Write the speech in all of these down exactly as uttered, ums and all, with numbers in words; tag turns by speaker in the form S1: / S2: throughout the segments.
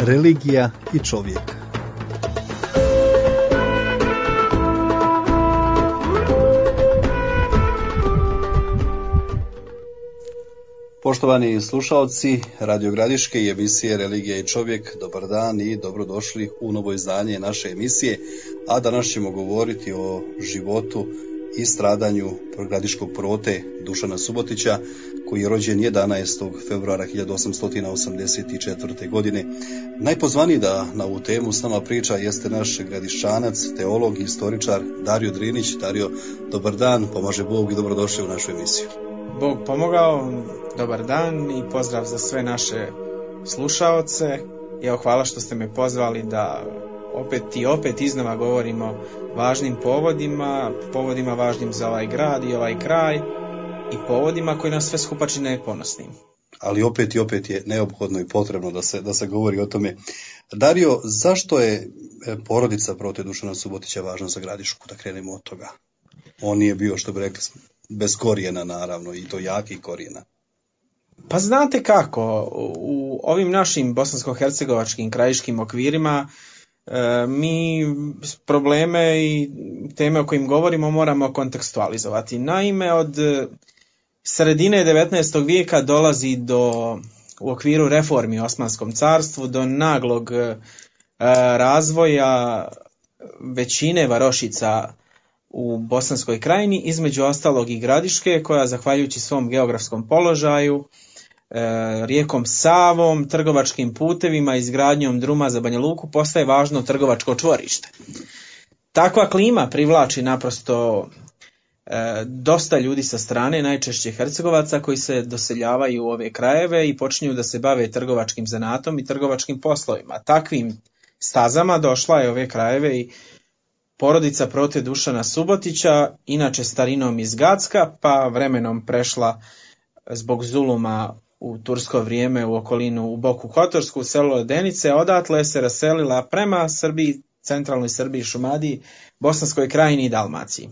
S1: Religija i čovjek. Poštovani slušalci Radio Gradiške i emisije Religija i čovjek, dobar dan i dobrodošli u novo izdanje naše emisije, a danas ćemo govoriti o životu i stradanju gradiškog prote Dušana Subotića, koji je rođen jedanaestog februara hiljadu osamsto osamdeset četvrte. godine. Najpozvaniji da na ovu temu s nama priča jeste naš gradišćanac, teolog i istoričar Dario Drinić. Dario, dobar dan, pomaže Bog i dobrodošli u našu emisiju.
S2: Bog pomogao, dobar dan i pozdrav za sve naše slušaoce. Evo, hvala što ste me pozvali da opet i opet iznova govorimo važnim povodima, povodima važnim za ovaj grad i ovaj kraj i povodima koji nas sve skupa čine ponosnim.
S1: Ali opet i opet je neophodno i potrebno da se, da se govori o tome. Dario, zašto je porodica prote Dušana Subotića važna za Gradišku? Da krenemo od toga. On nije bio, što bi rekli, bez korijena, naravno, i to jakih korijena.
S2: Pa znate kako, u ovim našim bosansko-hercegovačkim krajiškim okvirima e, mi probleme i teme o kojim govorimo moramo kontekstualizovati. Naime, od sredine devetnaestog vijeka dolazi do, u okviru reformi u Osmanskom carstvu, do naglog e, razvoja većine varošica u Bosanskoj krajini, između ostalog i Gradiške, koja zahvaljujući svom geografskom položaju, e, rijekom Savom, trgovačkim putevima, izgradnjom druma za Banja Luku postaje važno trgovačko čvorište. Takva klima privlači naprosto e, dosta ljudi sa strane, najčešće Hercegovaca, koji se doseljavaju u ove krajeve i počinju da se bave trgovačkim zanatom i trgovačkim poslovima. Takvim stazama došla je ove krajeve i porodica prote Dušana Subotića, inače starinom iz Gacka, pa vremenom prešla zbog zuluma u tursko vrijeme u okolinu u Boku Kotorsku, u selo Ledenice, odatle se raselila prema Srbiji, centralnoj Srbiji, Šumadiji, Bosanskoj krajini i Dalmaciji.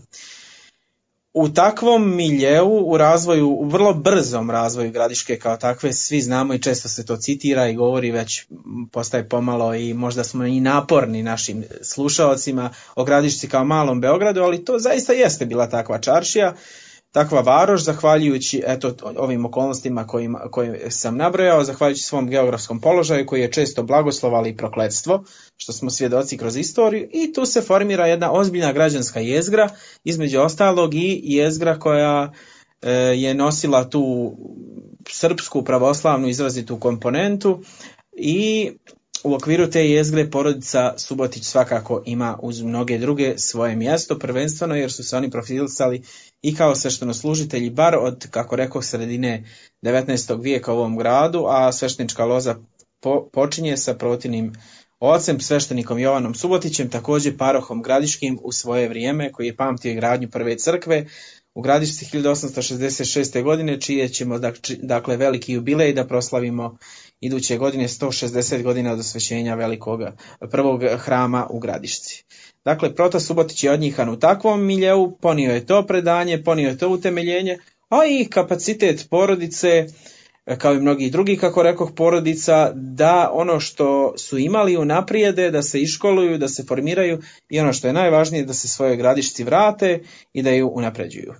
S2: U takvom miljeu, u razvoju, u vrlo brzom razvoju Gradiške kao takve, svi znamo i često se to citira i govori, već postaje pomalo i možda smo i naporni našim slušaocima o Gradišci kao malom Beogradu, ali to zaista jeste bila takva čaršija, takva varoš, zahvaljujući eto, ovim okolnostima kojima, koje sam nabrojao, zahvaljujući svom geografskom položaju koji je često blagoslovali i prokletstvo, što smo svjedoci kroz istoriju, i tu se formira jedna ozbiljna građanska jezgra, između ostalog i jezgra koja e, je nosila tu srpsku pravoslavnu izrazitu komponentu, i u okviru te jezgre porodica Subotić svakako ima uz mnoge druge svoje mjesto, prvenstveno jer su se oni profilisali i kao sveštenoslužitelji bar od, kako rekao, sredine devetnaestog vijeka u ovom gradu, a sveštenička loza po, počinje sa protivnim ocem, sveštenikom Jovanom Subotićem, također parohom gradiškim u svoje vrijeme, koji je pamtio gradnju prve crkve u Gradišci hiljadu osamsto šezdeset šeste. godine, čije ćemo dakle veliki jubilej da proslavimo iduće godine sto šezdeset godina od osvećenja velikog prvog hrama u Gradišci. Dakle, prota Subotić je odnjihan u takvom miljeu, ponio je to predanje, ponio je to utemeljenje, a i kapacitet porodice, kao i mnogi drugi, kako rekoh, porodica, da ono što su imali unaprijede, da se iškoluju, da se formiraju, i ono što je najvažnije, da se svojoj Gradišci vrate i da ju unapređuju.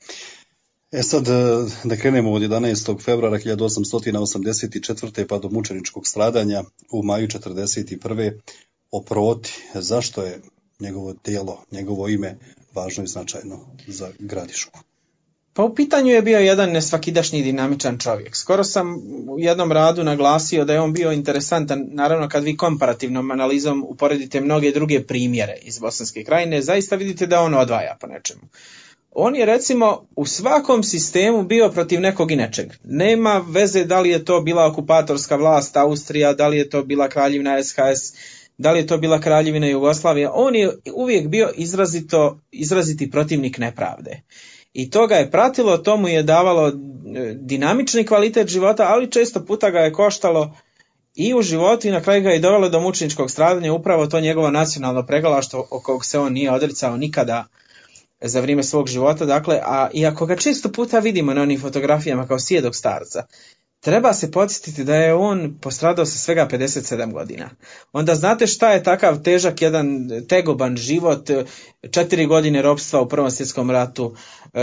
S1: E sad, da krenemo od jedanaestog februara hiljadu osamsto osamdeset četvrte. pa do mučeničkog stradanja u maju četrdeset prve. o proti. Zašto je njegovo djelo, njegovo ime važno i značajno za Gradišku?
S2: Pa u pitanju je bio jedan nesvakidašnji dinamičan čovjek. Skoro sam u jednom radu naglasio da je on bio interesantan, naravno kad vi komparativnom analizom uporedite mnoge druge primjere iz Bosanske krajine, zaista vidite da on odvaja po nečemu. On je recimo u svakom sistemu bio protiv nekog i nečeg. Nema veze da li je to bila okupatorska vlast Austrija, da li je to bila kraljevina S H S, da li je to bila kraljevina Jugoslavija. On je uvijek bio izrazito, izraziti protivnik nepravde. I to ga je pratilo, to mu je davalo dinamični kvalitet života, ali često puta ga je koštalo i u životu, i na kraju ga je dovelo do mučeničkog stradanja, upravo to njegovo nacionalno pregalaštvo o kojeg se on nije odricao nikada za vrijeme svog života. Dakle, a iako ga često puta vidimo na onim fotografijama kao sjedog starca, treba se podsjetiti da je on postradao sa svega pedeset sedam godina. Onda znate šta je takav težak jedan tegoban život, četiri godine ropstva u Prvom svjetskom ratu, e,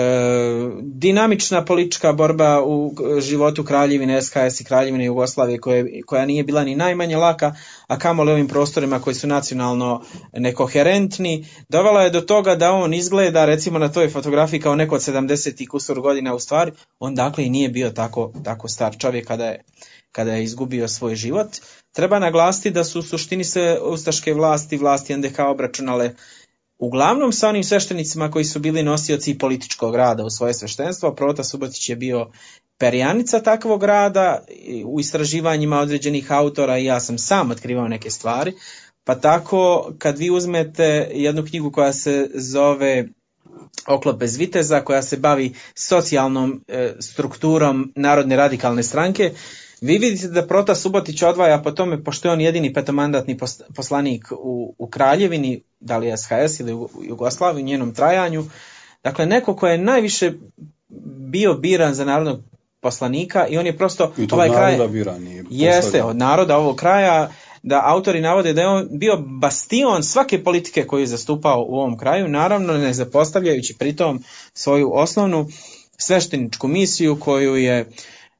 S2: dinamična politička borba u životu Kraljevine S H S i Kraljevine Jugoslavije koje, koja nije bila ni najmanje laka, a kamoli ovim prostorima koji su nacionalno nekoherentni, dovela je do toga da on izgleda recimo na toj fotografiji kao neko od sedamdeset i kusur godina, u stvari on dakle i nije bio tako, tako star čovjek kada je, kada je izgubio svoj život. Treba naglasiti da su u suštini se ustaške vlasti, vlasti N D H obračunale uglavnom sa onim sveštenicima koji su bili nosioci političkog rada u svoje sveštenstvo. Prota Subotić je bio perjanica takvog rada u istraživanjima određenih autora i ja sam sam otkrivao neke stvari. Pa tako kad vi uzmete jednu knjigu koja se zove Oklop bez viteza, koja se bavi socijalnom e, strukturom Narodne radikalne stranke, vi vidite da Prota Subotić odvaja po tome, pošto je on jedini petomandatni poslanik u, u Kraljevini, da li S H S ili u Jugoslaviji, u njenom trajanju, dakle neko ko je najviše bio biran za narodnog poslanika i on je prosto
S1: I to
S2: ovaj kraj
S1: biran,
S2: jeste od naroda ovog kraja, da autori navode da je on bio bastion svake politike koju je zastupao u ovom kraju, naravno ne zapostavljajući pritom svoju osnovnu svešteničku misiju koju je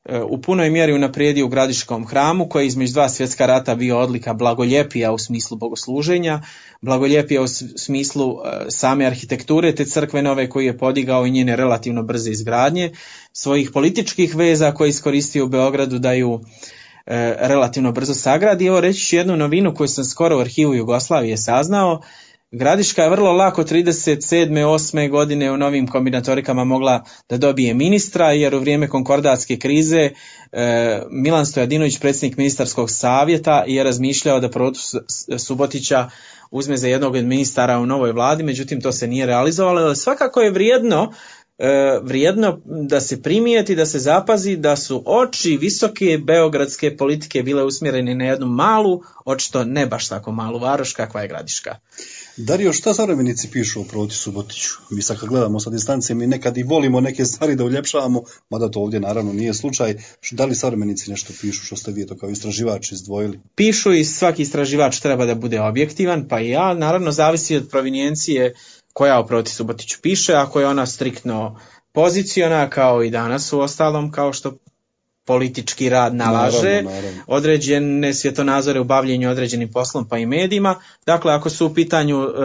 S2: u punoj mjeri unaprijedio u Gradiškom hramu, koji je između dva svjetska rata bio odlika blagoljepija u smislu bogosluženja, blagoljepija u smislu same arhitekture te crkve nove koju je podigao i njene relativno brze izgradnje, svojih političkih veza koje je iskoristio u Beogradu da ju e, relativno brzo sagradi. Evo reći ću jednu novinu koju sam skoro u arhivu Jugoslavije saznao. Gradiška je vrlo lako trideset sedme osme godine u novim kombinatorikama mogla da dobije ministra, jer u vrijeme konkordatske krize e, Milan Stojadinović, predsjednik ministarskog savjeta, je razmišljao da Protu Subotića uzme za jednog od ministara u novoj vladi, međutim to se nije realizovalo, ali svakako je vrijedno E, vrijedno da se primijeti, da se zapazi da su oči visoke beogradske politike bile usmjerene na jednu malu, očito ne baš tako malu varoš kakva je Gradiška.
S1: Dario, šta savremenici pišu o Proti Subotiću? Mi sad kad gledamo sa distance, mi nekad i volimo neke stvari da uljepšavamo, mada to ovdje naravno nije slučaj. Da li savremenici nešto pišu što ste vi to kao istraživač izdvojili?
S2: Pišu i svaki istraživač treba da bude objektivan, pa i ja, naravno zavisi od provinijencije koja o Proti Subotiću piše. Ako je ona striktno poziciona, kao i danas u ostalom, kao što politički rad nalaže, naravno, naravno. određene svjetonazore u bavljenju određenim poslom pa i medijima. Dakle, ako su u pitanju e,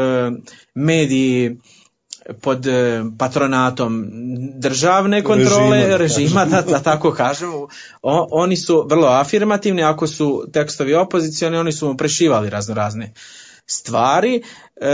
S2: mediji pod e, patronatom državne kontrole, režima, režima da, da tako kažemo, o, oni su vrlo afirmativni. Ako su tekstovi opozicioni, oni su mu prešivali razno razne stvari, e,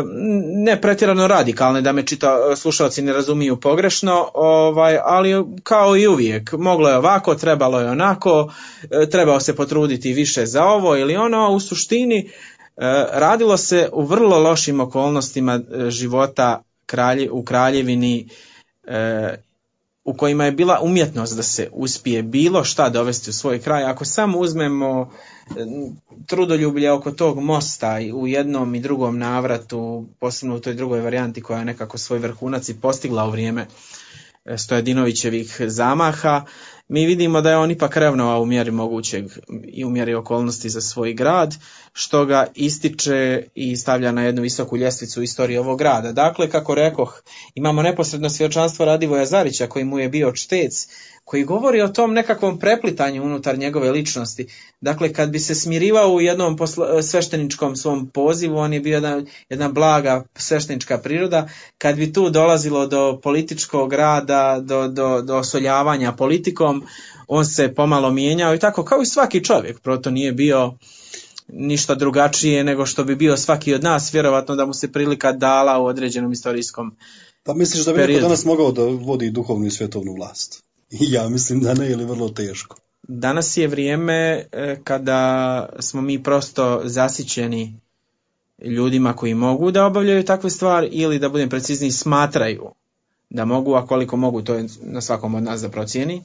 S2: ne pretjerano radikalne, da me čita, slušalci ne razumiju pogrešno, ovaj, ali kao i uvijek, moglo je ovako, trebalo je onako, e, trebao se potruditi više za ovo ili ono. U suštini e, radilo se u vrlo lošim okolnostima života kralje, u Kraljevini, e, u kojima je bila umjetnost da se uspije bilo šta dovesti u svoj kraj. Ako samo uzmemo trudoljublje oko tog mosta i u jednom i drugom navratu, posebno u toj drugoj varijanti koja je nekako svoj vrhunac i postigla u vrijeme Stojadinovićevih zamaha, mi vidimo da je on ipak revnovao u mjeri mogućeg i u mjeri okolnosti za svoj grad, što ga ističe i stavlja na jednu visoku ljestvicu u istoriji ovog grada. Dakle, kako rekoh, imamo neposredno svjedočanstvo Radivoja Zarića, koji mu je bio čtec, koji govori o tom nekakvom preplitanju unutar njegove ličnosti. Dakle, kad bi se smirivao u jednom posla, svešteničkom svom pozivu, on je bio jedna, jedna blaga sveštenička priroda. Kad bi tu dolazilo do političkog rada, do, do, do osoljavanja politikom, on se pomalo mijenjao i tako kao i svaki čovjek. Proto nije bio ništa drugačije nego što bi bio svaki od nas, vjerovatno da mu se prilika dala u određenom istorijskom
S1: Pa misliš da bi neko danas mogao da vodi duhovnu i svjetovnu vlast? Ja mislim da ne, ili vrlo teško.
S2: Danas je vrijeme kada smo mi prosto zasićeni ljudima koji mogu da obavljaju takve stvari, ili da budem precizniji, smatraju da mogu, a koliko mogu, to je na svakom od nas da procijeni.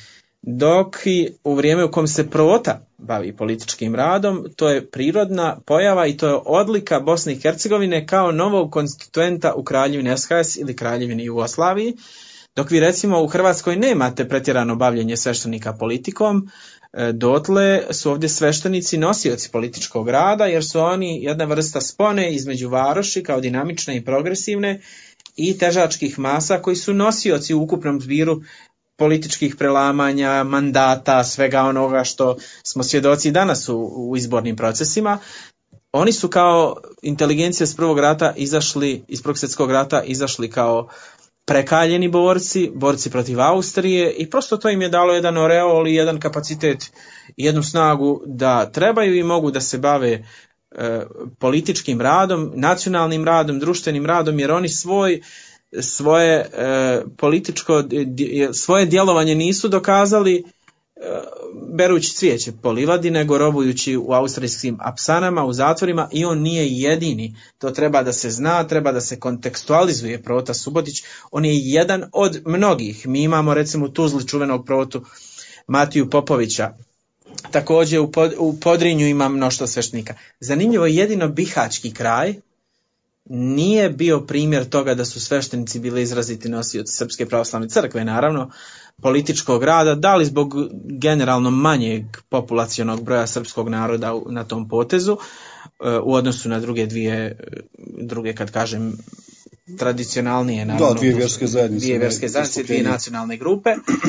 S2: Dok i u vrijeme u kom se Prota bavi političkim radom, to je prirodna pojava i to je odlika Bosne i Hercegovine kao novog konstituenta u Kraljevini S H S ili Kraljevini Jugoslaviji. Dok vi recimo u Hrvatskoj nemate pretjerano bavljenje sveštenika politikom, dotle su ovdje sveštenici nosioci političkog rada, jer su oni jedna vrsta spone između varoši kao dinamične i progresivne i težačkih masa koji su nosioci u ukupnom zbiru političkih prelamanja, mandata, svega onoga što smo svjedoci danas u, u izbornim procesima. Oni su kao inteligencija iz prvog rata izašli, iz prvog svjetskog rata izašli kao prekaljeni borci, borci protiv Austrije i prosto to im je dalo jedan oreol i jedan kapacitet i jednu snagu da trebaju i mogu da se bave e, političkim radom, nacionalnim radom, društvenim radom, jer oni svoj svoje e, političko svoje djelovanje nisu dokazali e, berući cvijeće po livadi, nego robujući u austrijskim apsanama, u zatvorima, i on nije jedini. To treba da se zna, treba da se kontekstualizuje Prota Subotić. On je jedan od mnogih. Mi imamo recimo u Tuzli čuvenog protu Matiju Popovića. Također u, pod, u Podrinju ima mnoštvo sveštenika. Zanimljivo je jedino bihaćki kraj nije bio primjer toga da su sveštenici bili izraziti nosioci Srpske pravoslavne crkve, naravno, političkog rada, da li zbog generalno manjeg populacionog broja srpskog naroda na tom potezu, u odnosu na druge dvije, druge kad kažem tradicionalnije, naravno,
S1: da, dvije vjerske zajednice,
S2: dvije vjerske zajednice, dvije nacionalne grupe,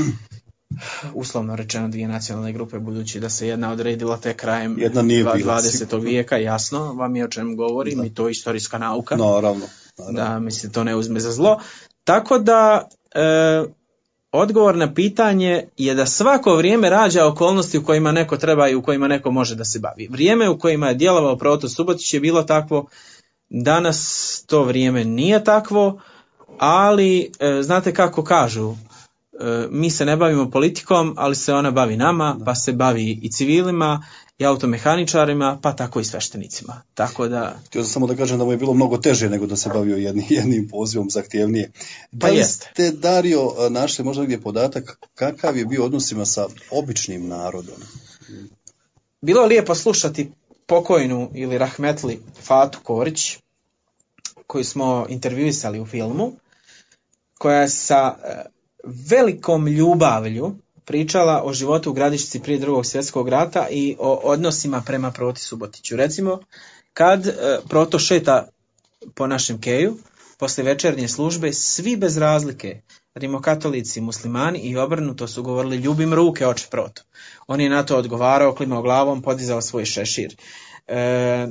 S2: uslovno rečeno dvije nacionalne grupe, budući da se jedna odredila te krajem dvadesetog vijeka, jasno vam je o čemu govorim, da. I to je istorijska nauka,
S1: naravno, naravno.
S2: Da mi se to ne uzme za zlo. Tako da e, odgovor na pitanje je da svako vrijeme rađa okolnosti u kojima neko treba i u kojima neko može da se bavi. Vrijeme u kojima je djelovao Proto Subotić je bilo takvo, danas to vrijeme nije takvo, ali e, znate kako kažu, mi se ne bavimo politikom, ali se ona bavi nama, pa se bavi i civilima, i automehaničarima, pa tako i sveštenicima. Tako da...
S1: Htio sam samo da kažem da mu je bilo mnogo teže nego da se bavio jednim, jednim pozivom zahtjevnije. Da
S2: pa
S1: li
S2: jeste.
S1: ste, Dario, našli možda gdje podatak kakav je bio odnosima sa običnim narodom?
S2: Bilo je lijepo slušati pokojnu ili rahmetli Fatu Korić, koju smo intervjuisali u filmu, koja je sa velikom ljubavlju pričala o životu u Gradišci prije drugog svjetskog rata i o odnosima prema Proti Subotiću. Recimo, kad e, Proto šeta po našem keju, posle večernje službe, svi bez razlike, rimokatolici, muslimani i obrnuto, su govorili: ljubim ruke, oče Proto. On je na to odgovarao, klimao glavom, podizao svoj šešir. E,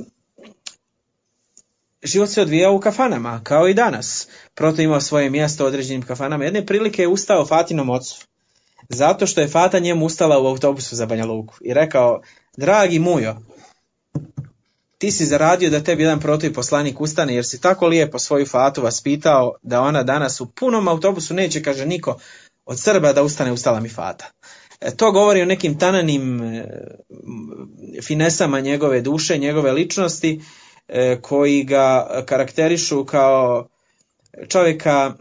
S2: Život se odvijao u kafanama, kao i danas. Proto imao svoje mjesto u određenim kafanama. Jedne prilike je ustao Fatinom ocu, zato što je Fata njemu ustala u autobusu za Banja Luku i rekao: dragi Mujo, ti si zaradio da tebi jedan Proto i poslanik ustane, jer si tako lijepo svoju Fatu vaspitao da ona danas u punom autobusu neće, kaže, niko od Srba da ustane, ustala mi Fata. E, to govori o nekim tananim e, finesama njegove duše, njegove ličnosti, koji ga karakterišu kao čovjeka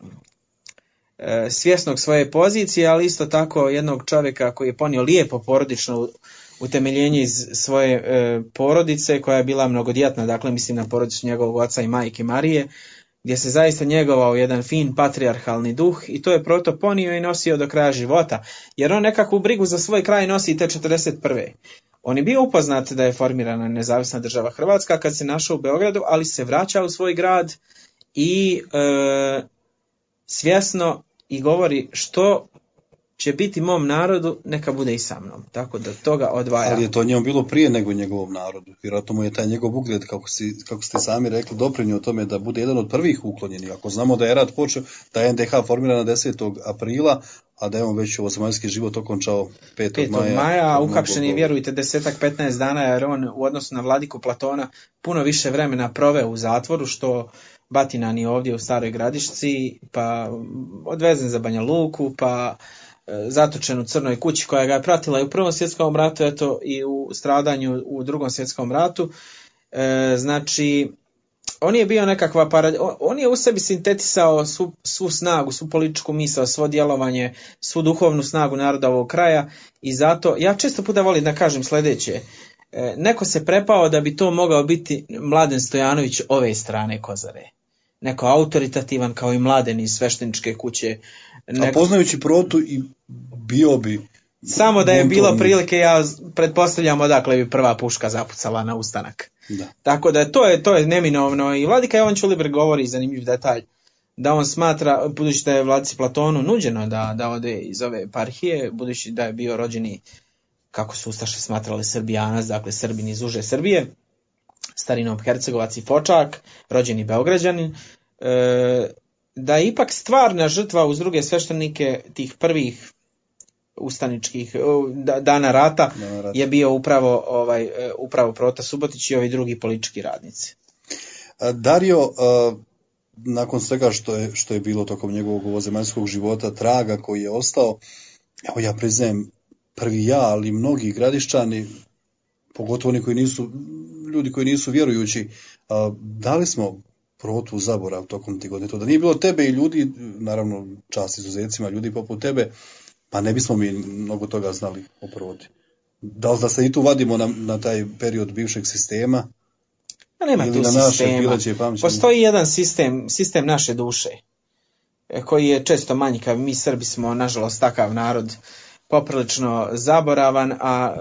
S2: svjesnog svoje pozicije, ali isto tako jednog čovjeka koji je ponio lijepo porodično utemeljenje iz svoje porodice, koja je bila mnogodjetna, dakle mislim na porodicu njegovog oca i majke Marije, gdje se zaista njegovao jedan fin patrijarhalni duh, i to je Proto ponio i nosio do kraja života, jer on nekakvu brigu za svoj kraj nosi te četrdeset prve. On je bio upoznat da je formirana nezavisna država Hrvatska kad se našao u Beogradu, ali se vraća u svoj grad i e, svjesno i govori: što će biti mom narodu, neka bude i sa mnom. Tako da toga odvaja.
S1: Ali je to njemu bilo prije nego njegovom narodu. Vjerojatno mu je taj njegov ugled, kako, si, kako ste sami rekli, doprinio tome da bude jedan od prvih uklonjenih. Ako znamo da je rat počeo, da je en de ha formirana desetog aprila, a da je on već ovozemaljski život okončao petog maja.
S2: A uhapšen je, vjerujte, desetak, petnaest dana, jer on u odnosu na vladiku Platona puno više vremena proveo u zatvoru, što Batinan je ovdje u Staroj Gradišci, pa odvezen za Banja Luku, pa zatočen u Crnoj kući koja ga je pratila i u Prvom svjetskom ratu, eto i u stradanju u Drugom svjetskom ratu. E, znači, on je bio nekakva parad... on je u sebi sintetisao svu, svu snagu, svu političku misao, svo djelovanje, svu duhovnu snagu naroda ovog kraja, i zato ja često puta volim da kažem sljedeće: e, neko se prepao da bi to mogao biti Mladen Stojanović ove strane Kozare. Neko autoritativan kao i Mladen iz svešteničke kuće
S1: Nek... A poznajući Protu i bio bi...
S2: Samo da je bilo prilike, ja pretpostavljam odakle bi prva puška zapucala na ustanak.
S1: Da.
S2: Tako da to je, to je neminovno. I vladika Jovan Ćulibrk govori zanimljiv detalj, da on smatra, budući da je vladici Platonu nuđeno da, da ode iz ove eparhije, budući da je bio rođeni, kako su ustaše smatrali, Srbijanac, dakle Srbin iz uže Srbije, starinom Hercegovac i Fočak, rođeni Beograđanin, e, da je ipak stvarna žrtva uz druge sveštenike tih prvih ustaničkih dana rata, dana rata je bio upravo ovaj upravo Prota Subotić i ovi drugi politički radnici.
S1: Dario, nakon svega što je što je bilo tokom njegovog ovozemaljskog života, traga koji je ostao, evo ja priznajem, prvi ja, ali mnogi Gradišćani, pogotovo oni koji nisu ljudi koji nisu vjerujući, dali smo Protu u zaborav tokom tih godina. To da nije bilo tebe i ljudi, naravno čast izuzecima, ljudi poput tebe, pa ne bismo mi mnogo toga znali o Proti. Da li da se i tu vadimo na, na taj period bivšeg sistema?
S2: Pa nema
S1: ili
S2: tu
S1: na naše
S2: sistema. Postoji jedan sistem, sistem naše duše, koji je često manjkav. Mi Srbi smo, nažalost, takav narod, poprilično zaboravan, a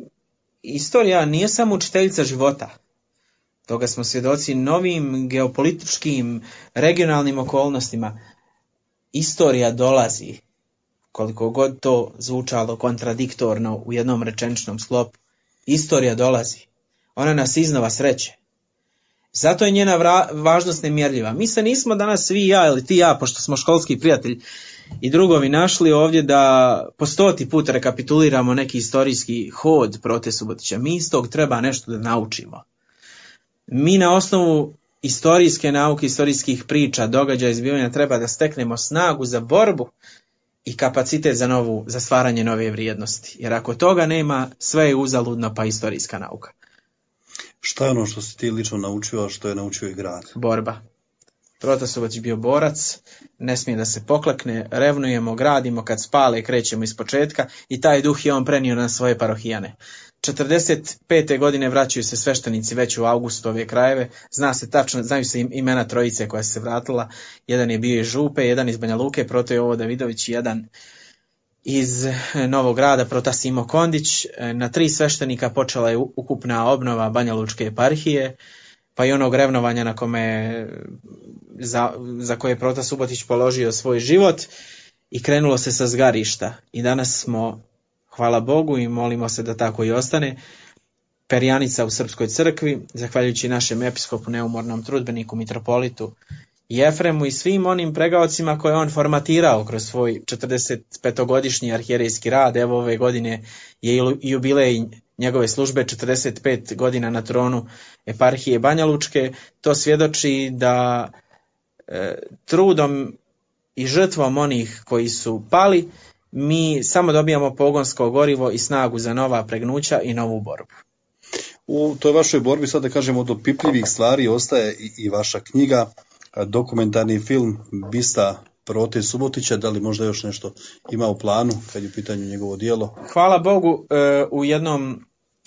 S2: istorija nije samo učiteljica života. Toga smo svjedoci novim geopolitičkim, regionalnim okolnostima. Istorija dolazi, koliko god to zvučalo kontradiktorno u jednom rečeničnom sklopu. Istorija dolazi. Ona nas iznova sreće. Zato je njena vra- važnost nemjerljiva. Mi se nismo danas svi ja ili ti ja, pošto smo školski prijatelji i drugovi, našli ovdje da po stoti put rekapituliramo neki istorijski hod Prote Subotića. Mi iz tog treba nešto da naučimo. Mi na osnovu istorijske nauke, istorijskih priča, događaja i zbivanja treba da steknemo snagu za borbu i kapacitet za novu, za stvaranje nove vrijednosti. Jer ako toga nema, sve je uzaludno, pa istorijska nauka.
S1: Šta je ono što si ti lično naučio, a što je naučio i grad?
S2: Borba. Prota Subotić bio borac, ne smije da se poklekne, revnujemo, gradimo, kad spale krećemo iz početka i taj duh je on prenio na svoje parohijane. četrdeset pete godine vraćaju se sveštenici već u avgustu ove krajeve, zna se tačno, znaju se imena trojice koja se vratila, jedan je bio iz Župe, jedan iz Banja Luke, Proto Jovo Davidović, jedan iz Novog Grada, Prota Simo Kondić. Na tri sveštenika počela je ukupna obnova Banja Lučke eparhije, pa i onog revnovanja na kome, za, za koje je Prota Subotić položio svoj život, i krenulo se sa zgarišta. I danas smo, hvala Bogu i molimo se da tako i ostane, perjanica u Srpskoj crkvi, zahvaljujući našem episkopu, neumornom trudbeniku, mitropolitu Jefremu i svim onim pregaocima koje on formatirao kroz svoj četrdesetpetogodišnji arhijerejski rad. Evo ove godine je jubilej njegove službe, četrdeset pet godina na tronu eparhije Banja Lučke. To svjedoči da e, trudom i žrtvom onih koji su pali, mi samo dobijamo pogonsko gorivo i snagu za nova pregnuća i novu borbu.
S1: U toj vašoj borbi, sad da kažemo, od opipljivih stvari ostaje i, i vaša knjiga, dokumentarni film Bista Prote Subotića. Da li možda još nešto ima u planu kad je u pitanju njegovo djelo?
S2: Hvala Bogu, u jednom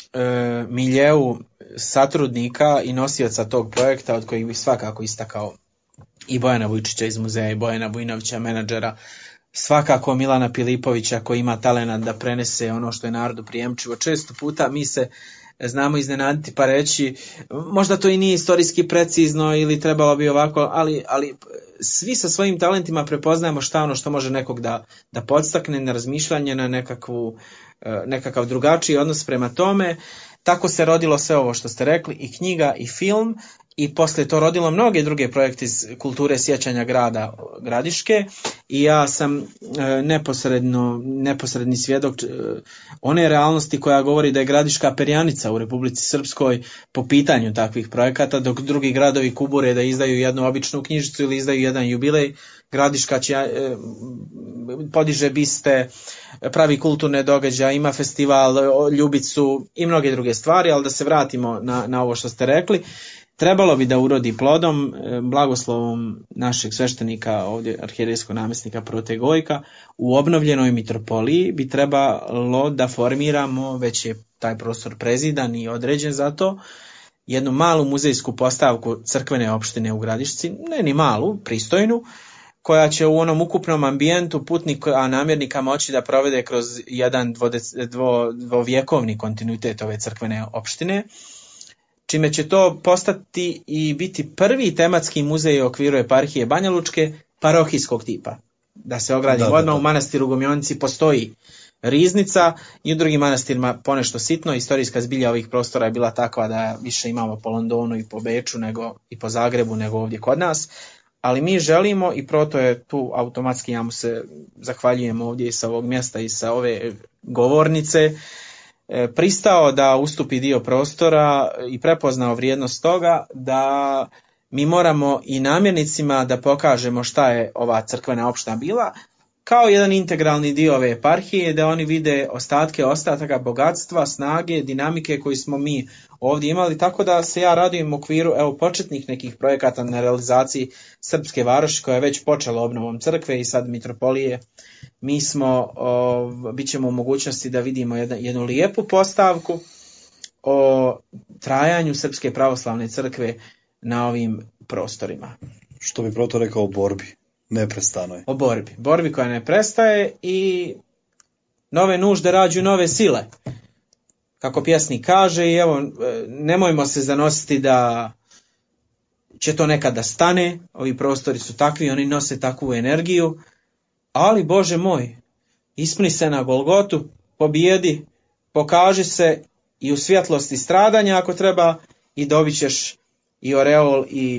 S2: miljeu satrudnika i nosioca tog projekta, od kojih bih svakako istakao i Bojana Vujčića iz muzeja i Bojana Vujnovića, menadžera, svakako Milana Pilipovića koji ima talenat da prenese ono što je narodu prijemčivo. Često puta mi se znamo iznenaditi pa reći možda to i nije istorijski precizno ili trebalo bi ovako, ali, ali svi sa svojim talentima prepoznajemo šta ono što može nekog da, da podstakne na razmišljanje, na nekakvu, nekakav drugačiji odnos prema tome. Tako se rodilo sve ovo što ste rekli, i knjiga i film, i poslije to rodilo mnoge druge projekte iz kulture sjećanja grada Gradiške, i ja sam e, neposredno, neposredni svjedok e, one realnosti koja govori da je Gradiška perjanica u Republici Srpskoj po pitanju takvih projekata, dok drugi gradovi kubure da izdaju jednu običnu knjižicu ili izdaju jedan jubilej. Gradiška će, e, podiže biste, pravi kulturne događaje, ima festival, Ljubicu i mnoge druge stvari, ali da se vratimo na, na ovo što ste rekli. Trebalo bi da urodi plodom, blagoslovom našeg sveštenika, ovdje arhijerejskog namjesnika Prote Gojka, u obnovljenoj mitropoliji bi trebalo da formiramo, već je taj prostor prezidan i određen za to, jednu malu muzejsku postavku crkvene opštine u Gradišci, ne ni malu, pristojnu, koja će u onom ukupnom ambijentu putnika, a namjernika moći da provede kroz jedan dvodec, dvo, dvovjekovni kontinuitet ove crkvene opštine, čime će to postati i biti prvi tematski muzej u okviru eparhije Banja Lučke parohijskog tipa. Da se ogradimo, odmah da, da. U manastiru Gumjonici postoji riznica i u drugim manastirima ponešto sitno. Istorijska zbilja ovih prostora je bila takva da više imamo po Londonu i po Beču nego i po Zagrebu nego ovdje kod nas. Ali mi želimo, i proto je tu automatski, ja mu se zahvaljujem ovdje i sa ovog mjesta i sa ove govornice, pristao da ustupi dio prostora i prepoznao vrijednost toga da mi moramo i namjernicima da pokažemo šta je ova crkvena opština bila, kao jedan integralni dio ove eparhije, da oni vide ostatke, ostataka, bogatstva, snage, dinamike koju smo mi ovdje imali, tako da se ja radujem u okviru evo, početnih nekih projekata na realizaciji Srpske varoši koja je već počela obnovom crkve i sad mitropolije. Mi smo, o, bit ćemo u mogućnosti da vidimo jedna, jednu lijepu postavku o trajanju Srpske pravoslavne crkve na ovim prostorima.
S1: Što bi proto rekao o borbi, neprestano je.
S2: O borbi, borbi koja ne prestaje i nove nužde rađu nove sile. Kako pjesnik kaže, i evo, nemojmo se zanositi da će to nekada stane, ovi prostori su takvi, oni nose takvu energiju, ali Bože moj, ispni se na Golgotu, pobijedi, pokaži se i u svjetlosti stradanja ako treba i dobit ćeš i oreol i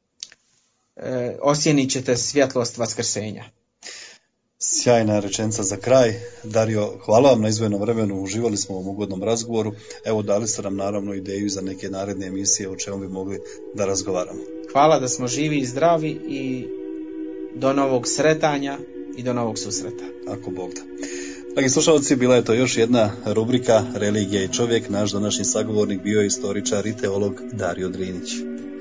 S2: e, osjenit ćete svjetlost vaskrsenja.
S1: Sjajna rečenica za kraj. Dario, hvala vam na izdvojenom vremenu, uživali smo u ovom ugodnom razgovoru. Evo, dali ste nam naravno ideju za neke naredne emisije o čemu bi mogli da razgovaramo.
S2: Hvala, da smo živi i zdravi i do novog sretanja i do novog susreta.
S1: Ako Bog da. Dragi slušalci, bila je to još jedna rubrika Religija i čovjek. Naš današnji sagovornik bio je istoričar i teolog Dario Drinić.